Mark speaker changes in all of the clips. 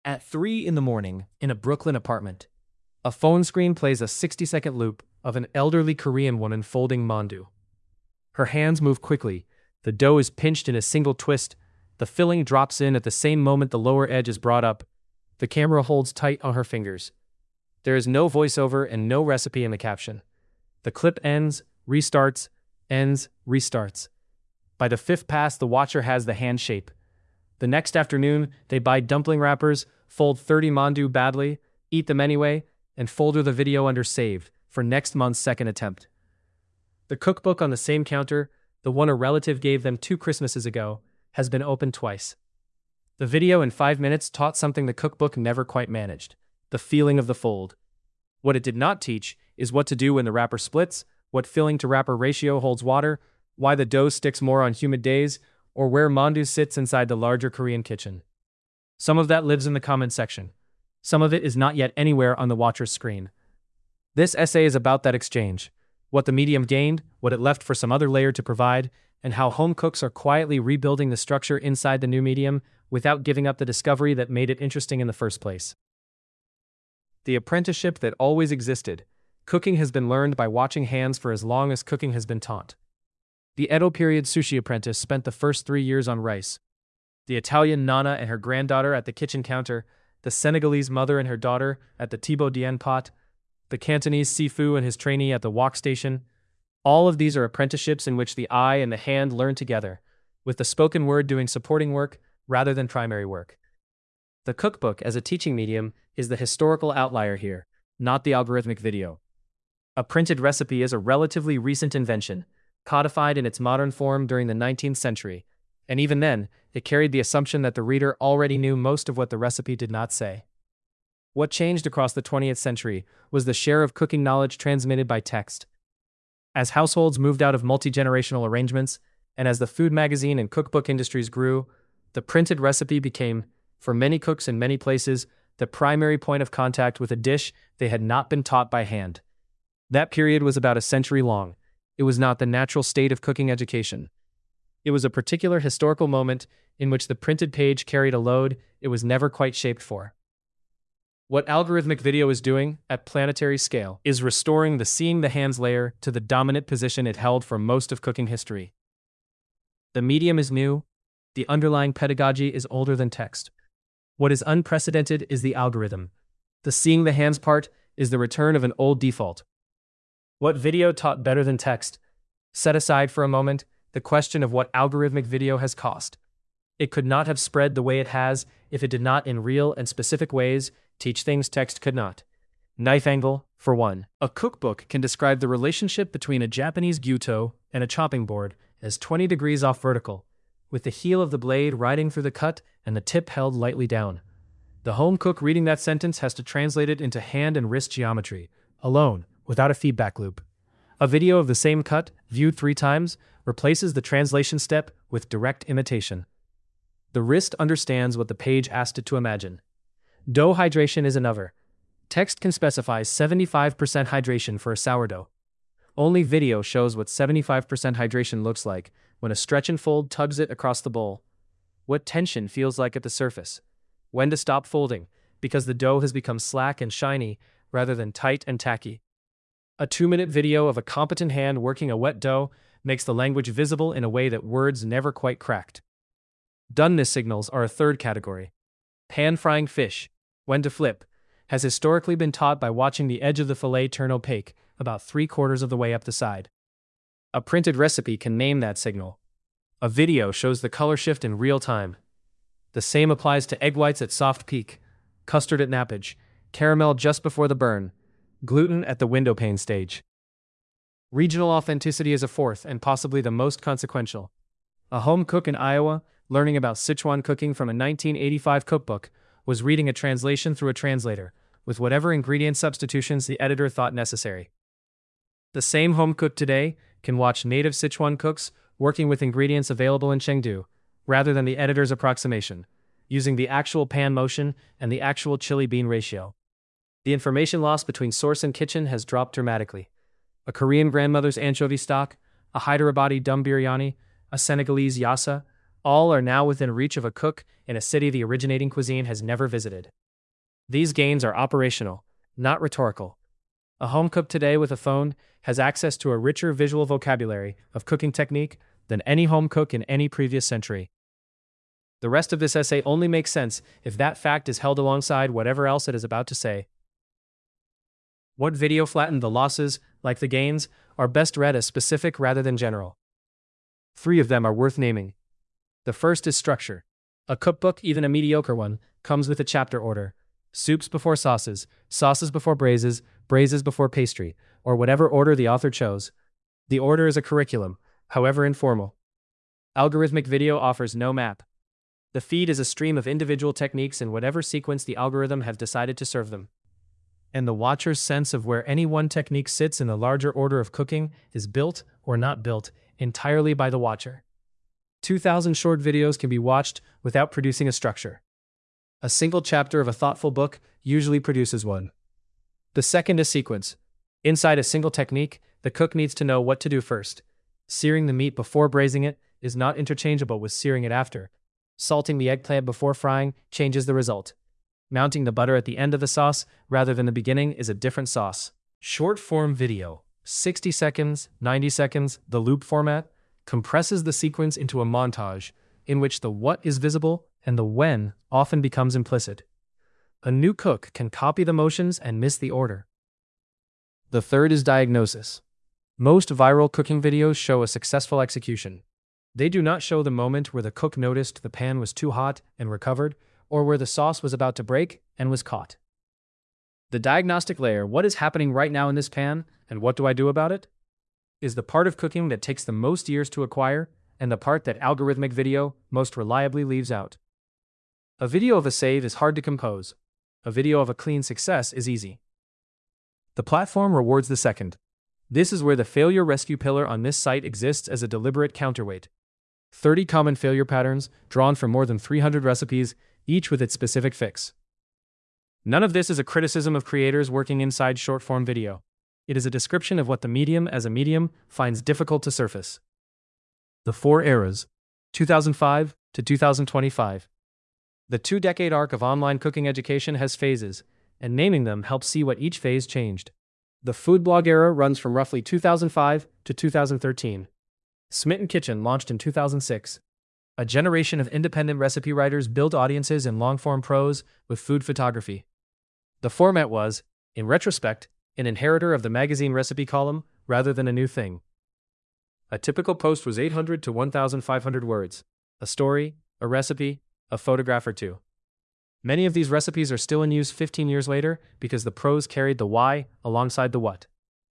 Speaker 1: At 3 in the morning, in a Brooklyn apartment, a phone screen plays a 60-second loop of an elderly Korean woman folding mandu. Her hands move quickly, the dough is pinched in a single twist, the filling drops in at the same moment the lower edge is brought up, the camera holds tight on her fingers. There is no voiceover and no recipe in the caption. The clip ends, restarts, ends, restarts. By the fifth pass, the watcher has the hand shape. The next afternoon, they buy dumpling wrappers, fold 30 mandu badly, eat them anyway, and folder the video under saved for next month's second attempt. The cookbook on the same counter, the one a relative gave them 2 Christmases ago, has been opened twice. The video in 5 minutes taught something the cookbook never quite managed: the feeling of the fold. What it did not teach is what to do when the wrapper splits, what filling to wrapper ratio holds water, why the dough sticks more on humid days, or where mandu sits inside the larger Korean kitchen. Some of that lives in the comment section. Some of it is not yet anywhere on the watcher's screen. This essay is about that exchange, what the medium gained, what it left for some other layer to provide, and how home cooks are quietly rebuilding the structure inside the new medium without giving up the discovery that made it interesting in the first place. The apprenticeship that always existed. Cooking has been learned by watching hands for as long as cooking has been taught. The Edo period sushi apprentice spent the first 3 years on rice. The Italian nana and her granddaughter at the kitchen counter, the Senegalese mother and her daughter at the Thibaut Dien pot, the Cantonese sifu and his trainee at the wok station. All of these are apprenticeships in which the eye and the hand learn together, with the spoken word doing supporting work rather than primary work. The cookbook as a teaching medium is the historical outlier here, not the algorithmic video. A printed recipe is a relatively recent invention, codified in its modern form during the 19th century, and even then, it carried the assumption that the reader already knew most of what the recipe did not say. What changed across the 20th century was the share of cooking knowledge transmitted by text. As households moved out of multi-generational arrangements, and as the food magazine and cookbook industries grew, the printed recipe became, for many cooks in many places, the primary point of contact with a dish they had not been taught by hand. That period was about a century long. It was not the natural state of cooking education. It was a particular historical moment in which the printed page carried a load it was never quite shaped for. What algorithmic video is doing, at planetary scale, is restoring the seeing the hands layer to the dominant position it held for most of cooking history. The medium is new, the underlying pedagogy is older than text. What is unprecedented is the algorithm. The seeing the hands part is the return of an old default. What video taught better than text? Set aside for a moment the question of what algorithmic video has cost. It could not have spread the way it has if it did not in real and specific ways teach things text could not. Knife angle, for one. A cookbook can describe the relationship between a Japanese gyuto and a chopping board as 20 degrees off vertical, with the heel of the blade riding through the cut and the tip held lightly down. The home cook reading that sentence has to translate it into hand and wrist geometry, alone, without a feedback loop. A video of the same cut, viewed 3 times, replaces the translation step with direct imitation. The wrist understands what the page asked it to imagine. Dough hydration is another. Text can specify 75% hydration for a sourdough. Only video shows what 75% hydration looks like when a stretch and fold tugs it across the bowl. What tension feels like at the surface. When to stop folding, because the dough has become slack and shiny rather than tight and tacky. A 2-minute video of a competent hand working a wet dough makes the language visible in a way that words never quite cracked. Doneness signals are a third category. Pan-frying fish, when to flip, has historically been taught by watching the edge of the fillet turn opaque about 3/4 of the way up the side. A printed recipe can name that signal. A video shows the color shift in real time. The same applies to egg whites at soft peak, custard at nappage, caramel just before the burn, gluten at the window pane stage. Regional authenticity is a fourth and possibly the most consequential. A home cook in Iowa, learning about Sichuan cooking from a 1985 cookbook, was reading a translation through a translator, with whatever ingredient substitutions the editor thought necessary. The same home cook today can watch native Sichuan cooks working with ingredients available in Chengdu, rather than the editor's approximation, using the actual pan motion and the actual chili bean ratio. The information loss between source and kitchen has dropped dramatically. A Korean grandmother's anchovy stock, a Hyderabadi dum biryani, a Senegalese yassa, All are now within reach of a cook in a city the originating cuisine has never visited. These gains are operational, not rhetorical. A home cook today with a phone has access to a richer visual vocabulary of cooking technique than any home cook in any previous century. The rest of this essay only makes sense if that fact is held alongside whatever else it is about to say. What video flattened the losses, like the gains, are best read as specific rather than general. 3 of them are worth naming. The first is structure. A cookbook, even a mediocre one, comes with a chapter order. Soups before sauces, sauces before braises, braises before pastry, or whatever order the author chose. The order is a curriculum, however informal. Algorithmic video offers no map. The feed is a stream of individual techniques in whatever sequence the algorithm has decided to serve them. And the watcher's sense of where any one technique sits in the larger order of cooking is built, or not built, entirely by the watcher. 2,000 short videos can be watched without producing a structure. A single chapter of a thoughtful book usually produces one. The second is sequence. Inside a single technique, the cook needs to know what to do first. Searing the meat before braising it is not interchangeable with searing it after. Salting the eggplant before frying changes the result. Mounting the butter at the end of the sauce rather than the beginning is a different sauce. Short-form video, 60 seconds, 90 seconds, the loop format, compresses the sequence into a montage in which the what is visible and the when often becomes implicit. A new cook can copy the motions and miss the order. The third is diagnosis. Most viral cooking videos show a successful execution. They do not show the moment where the cook noticed the pan was too hot and recovered, or where the sauce was about to break and was caught. The diagnostic layer, what is happening right now in this pan, and what do I do about it, is the part of cooking that takes the most years to acquire, and the part that algorithmic video most reliably leaves out. A video of a save is hard to compose. A video of a clean success is easy. The platform rewards the second. This is where the failure rescue pillar on this site exists as a deliberate counterweight. 30 common failure patterns, drawn from more than 300 recipes, each with its specific fix. None of this is a criticism of creators working inside short-form video. It is a description of what the medium as a medium finds difficult to surface. The 4 eras, 2005 to 2025. The 2-decade arc of online cooking education has phases, and naming them helps see what each phase changed. The food blog era runs from roughly 2005 to 2013. Smitten Kitchen launched in 2006. A generation of independent recipe writers built audiences in long-form prose with food photography. The format was, in retrospect, an inheritor of the magazine recipe column rather than a new thing. A typical post was 800 to 1,500 words. A story, a recipe, a photograph or two. Many of these recipes are still in use 15 years later because the prose carried the why alongside the what.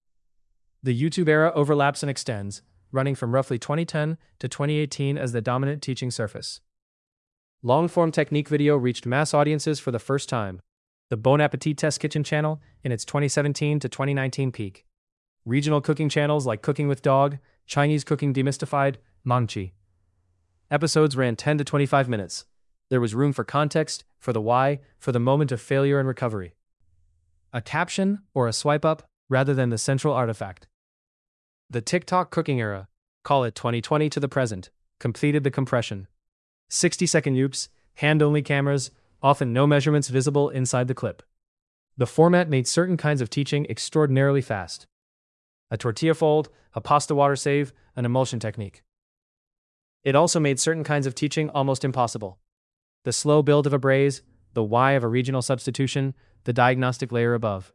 Speaker 1: The YouTube era overlaps and extends, running from roughly 2010 to 2018 as the dominant teaching surface. Long-form technique video reached mass audiences for the first time. The Bon Appetit Test Kitchen channel in its 2017 to 2019 peak. Regional cooking channels like Cooking with Dog, Chinese Cooking Demystified, Mangchi. Episodes ran 10 to 25 minutes. There was room for context, for the why, for the moment of failure and recovery. A caption or a swipe up rather than the central artifact. The TikTok cooking era, call it 2020 to the present, completed the compression. 60-second loops, hand-only cameras, often no measurements visible inside the clip. The format made certain kinds of teaching extraordinarily fast. A tortilla fold, a pasta water save, an emulsion technique. It also made certain kinds of teaching almost impossible. The slow build of a braise, the why of a regional substitution, the diagnostic layer above.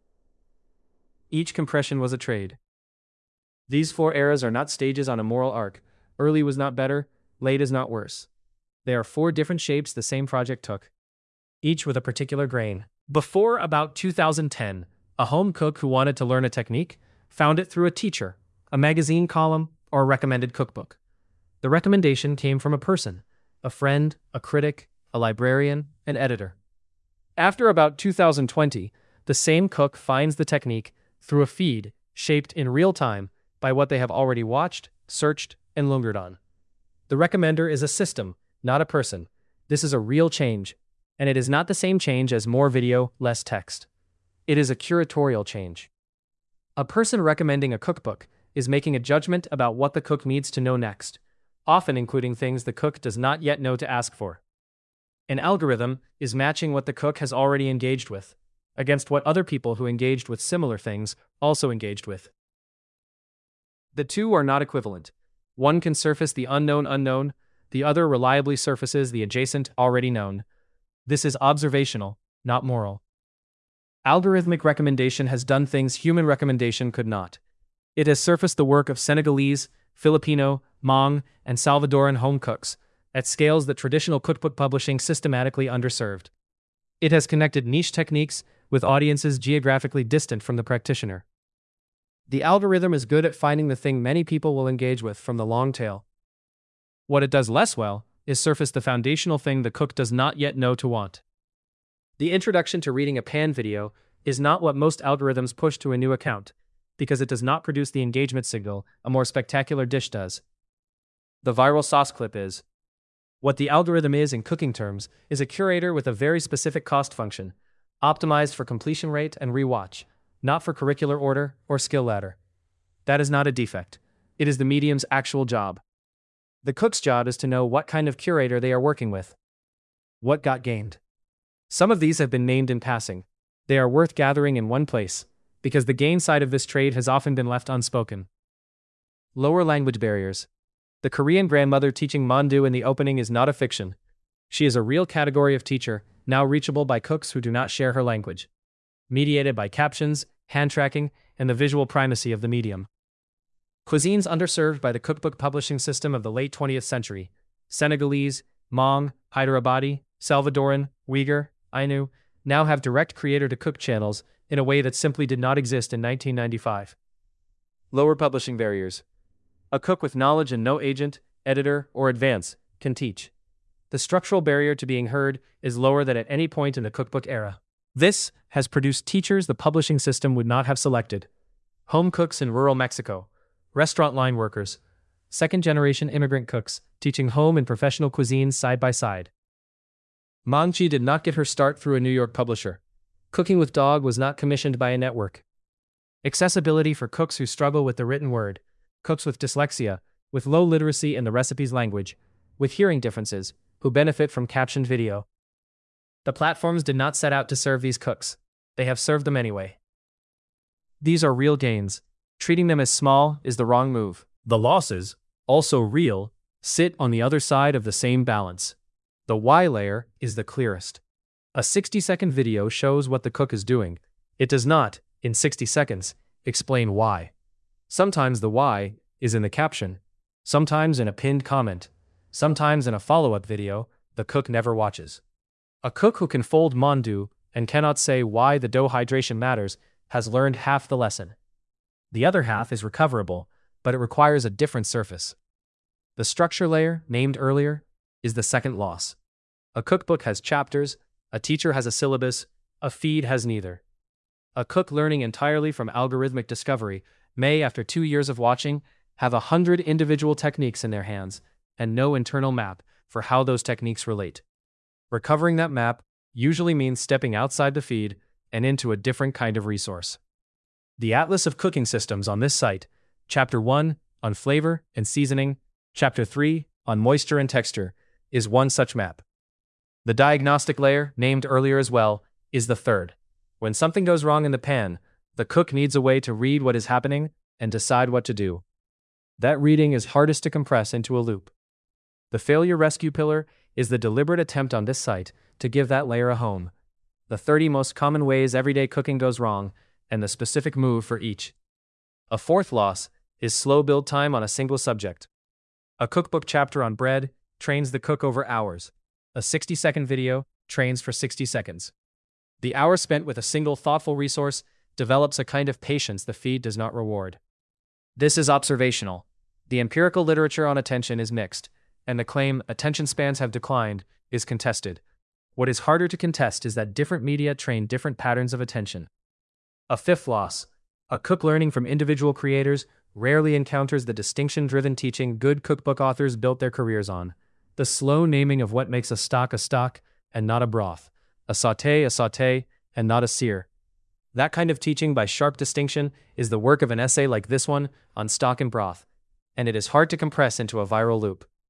Speaker 1: Each compression was a trade. These 4 eras are not stages on a moral arc. Early was not better, late is not worse. They are 4 different shapes the same project took, each with a particular grain. Before about 2010, a home cook who wanted to learn a technique found it through a teacher, a magazine column, or a recommended cookbook. The recommendation came from a person, a friend, a critic, a librarian, an editor. After about 2020, the same cook finds the technique through a feed shaped in real time by what they have already watched, searched, and lingered on. The recommender is a system, not a person. This is a real change, and it is not the same change as more video, less text. It is a curatorial change. A person recommending a cookbook is making a judgment about what the cook needs to know next. often including things the cook does not yet know to ask for. An algorithm is matching what the cook has already engaged with against what other people who engaged with similar things also engaged with. The two are not equivalent. One can surface the unknown, the other reliably surfaces the adjacent already known. This is observational, not moral. Algorithmic recommendation has done things human recommendation could not. It has surfaced the work of Senegalese, Filipino, Hmong, and Salvadoran home cooks at scales that traditional cookbook publishing systematically underserved. It has connected niche techniques with audiences geographically distant from the practitioner. The algorithm is good at finding the thing many people will engage with from the long tail. What it does less well is surface the foundational thing the cook does not yet know to want. The introduction to reading a pan video is not what most algorithms push to a new account, because it does not produce the engagement signal a more spectacular dish does. The viral sauce clip is. What the algorithm is in cooking terms is a curator with a very specific cost function, optimized for completion rate and rewatch, not for curricular order or skill ladder. That is not a defect. It is the medium's actual job. The cook's job is to know what kind of curator they are working with. What got gained? Some of these have been named in passing. They are worth gathering in one place, because the gain side of this trade has often been left unspoken. Lower language barriers. The Korean grandmother teaching Mandu in the opening is not a fiction. She is a real category of teacher, now reachable by cooks who do not share her language. Mediated by captions, hand tracking, and the visual primacy of the medium. Cuisines underserved by the cookbook publishing system of the late 20th century, Senegalese, Hmong, Hyderabadi, Salvadoran, Uyghur, Ainu, now have direct creator-to-cook channels in a way that simply did not exist in 1995. Lower publishing barriers. A cook with knowledge and no agent, editor, or advance can teach. The structural barrier to being heard is lower than at any point in the cookbook era. This has produced teachers the publishing system would not have selected. Home cooks in rural Mexico, restaurant line workers, second-generation immigrant cooks teaching home and professional cuisines side by side. Mangchi did not get her start through a New York publisher. Cooking with Dog was not commissioned by a network. Accessibility for cooks who struggle with the written word, cooks with dyslexia, with low literacy in the recipe's language, with hearing differences, who benefit from captioned video. The platforms did not set out to serve these cooks. They have served them anyway. These are real gains. Treating them as small is the wrong move. The losses, also real, sit on the other side of the same balance. The why layer is the clearest. A 60-second video shows what the cook is doing. It does not, in 60 seconds, explain why. Sometimes the why is in the caption, sometimes in a pinned comment, sometimes in a follow-up video the cook never watches. A cook who can fold mandu and cannot say why the dough hydration matters has learned half the lesson. The other half is recoverable, but it requires a different surface. The structure layer, named earlier, is the second loss. A cookbook has chapters, a teacher has a syllabus, a feed has neither. A cook learning entirely from algorithmic discovery may, after 2 years of watching, have 100 individual techniques in their hands and no internal map for how those techniques relate. Recovering that map usually means stepping outside the feed and into a different kind of resource. The Atlas of Cooking Systems on this site, Chapter 1 on flavor and seasoning, Chapter 3 on moisture and texture, is one such map. The diagnostic layer, named earlier as well, is the third. When something goes wrong in the pan, the cook needs a way to read what is happening and decide what to do. That reading is hardest to compress into a loop. The failure rescue pillar is the deliberate attempt on this site to give that layer a home. The 30 most common ways everyday cooking goes wrong, and the specific move for each. A fourth loss is slow build time on a single subject. A cookbook chapter on bread trains the cook over hours. A 60-second video trains for 60 seconds. The hour spent with a single thoughtful resource develops a kind of patience the feed does not reward. This is observational. The empirical literature on attention is mixed, and the claim attention spans have declined is contested. What is harder to contest is that different media train different patterns of attention. A fifth loss. A cook learning from individual creators rarely encounters the distinction-driven teaching good cookbook authors built their careers on. The slow naming of what makes a stock and not a broth. A sauté, and not a sear. That kind of teaching by sharp distinction is the work of an essay like this one on stock and broth, and it is hard to compress into a viral loop.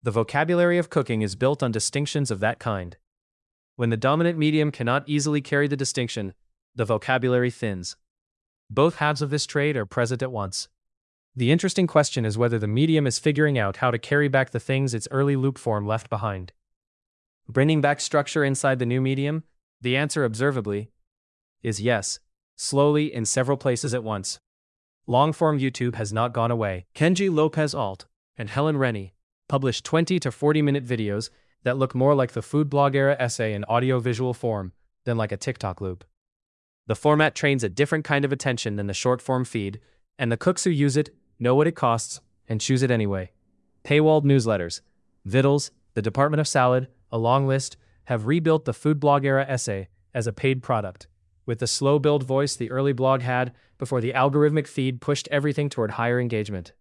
Speaker 1: The vocabulary of cooking is built on distinctions of that kind. When the dominant medium cannot easily carry the distinction, the vocabulary thins. Both halves of this trade are present at once. The interesting question is whether the medium is figuring out how to carry back the things its early loop form left behind. Bringing back structure inside the new medium? The answer, observably, is yes, slowly in several places at once. Long-form YouTube has not gone away. Kenji Lopez Alt and Helen Rennie published 20 to 40-minute videos that look more like the food blog era essay in audio-visual form than like a TikTok loop. The format trains a different kind of attention than the short-form feed, and the cooks who use it know what it costs and choose it anyway. Paywalled newsletters, Vittles, the Department of Salad, a long list, have rebuilt the food blog era essay as a paid product, with the slow build voice the early blog had before the algorithmic feed pushed everything toward higher engagement.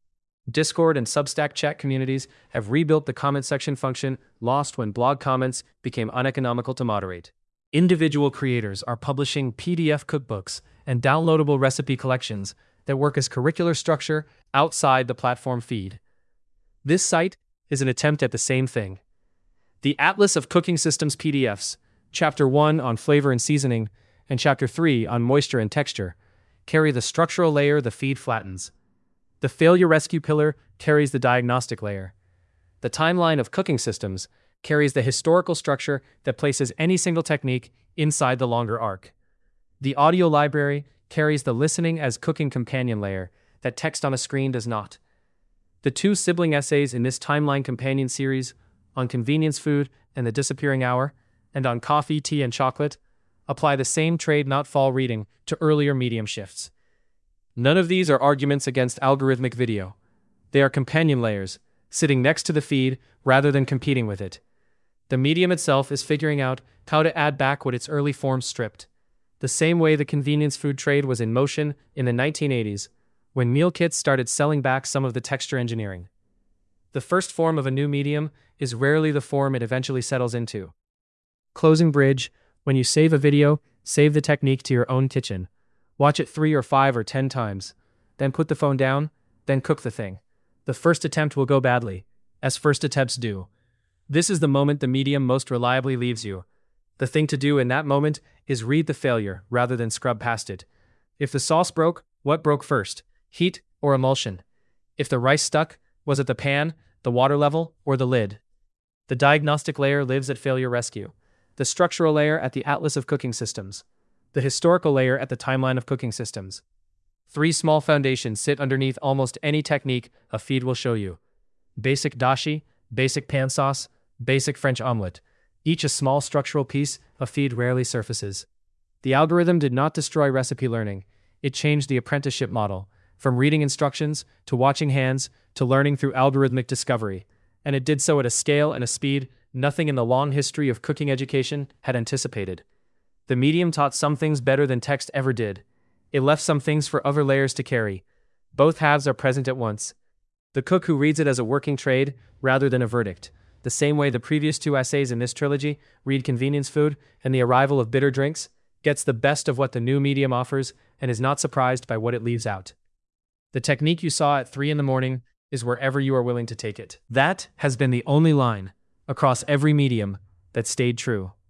Speaker 1: Discord and Substack chat communities have rebuilt the comment section function lost when blog comments became uneconomical to moderate. Individual creators are publishing PDF cookbooks and downloadable recipe collections that work as curricular structure outside the platform feed. This site is an attempt at the same thing. The Atlas of Cooking Systems PDFs, Chapter 1 on flavor and seasoning, and Chapter 3 on moisture and texture, carry the structural layer the feed flattens. The failure rescue pillar carries the diagnostic layer. The timeline of cooking systems carries the historical structure that places any single technique inside the longer arc. The audio library carries the listening as cooking companion layer that text on a screen does not. The two sibling essays in this timeline companion series, on convenience food and the disappearing hour, and on coffee, tea, and chocolate, apply the same trade not fall reading to earlier medium shifts. None of these are arguments against algorithmic video. They are companion layers, sitting next to the feed rather than competing with it. The medium itself is figuring out how to add back what its early forms stripped. The same way the convenience food trade was in motion in the 1980s, when meal kits started selling back some of the texture engineering. The first form of a new medium is rarely the form it eventually settles into. Closing bridge: when you save a video, save the technique to your own kitchen. Watch it 3 or 5 or 10 times. Then put the phone down, then cook the thing. The first attempt will go badly, as first attempts do. This is the moment the medium most reliably leaves you. The thing to do in that moment is read the failure rather than scrub past it. If the sauce broke, what broke first? Heat or emulsion? If the rice stuck, was it the pan, the water level, or the lid? The diagnostic layer lives at failure rescue. The structural layer at the Atlas of Cooking Systems. The historical layer at the timeline of cooking systems. 3 small foundations sit underneath almost any technique a feed will show you. Basic dashi, basic pan sauce, basic French omelette. Each a small structural piece a feed rarely surfaces. The algorithm did not destroy recipe learning. It changed the apprenticeship model, from reading instructions, to watching hands, to learning through algorithmic discovery. And it did so at a scale and a speed nothing in the long history of cooking education had anticipated. The medium taught some things better than text ever did. It left some things for other layers to carry. Both halves are present at once. The cook who reads it as a working trade rather than a verdict, the same way the previous 2 essays in this trilogy, Read Convenience Food and The Arrival of Bitter Drinks, gets the best of what the new medium offers and is not surprised by what it leaves out. The technique you saw at 3 in the morning is wherever you are willing to take it. That has been the only line, across every medium, that stayed true.